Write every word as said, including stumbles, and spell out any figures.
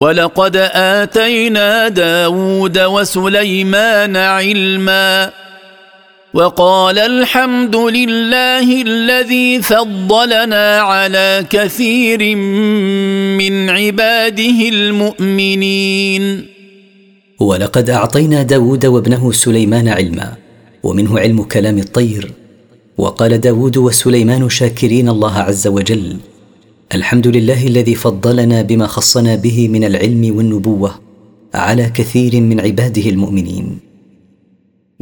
ولقد آتينا داود وسليمان علما وقال الحمد لله الذي فضلنا على كثير من عباده المؤمنين. ولقد أعطينا داود وابنه سليمان علما، ومنه علم كلام الطير. وقال داود وسليمان شاكرين الله عز وجل: الحمد لله الذي فضلنا بما خصنا به من العلم والنبوة على كثير من عباده المؤمنين.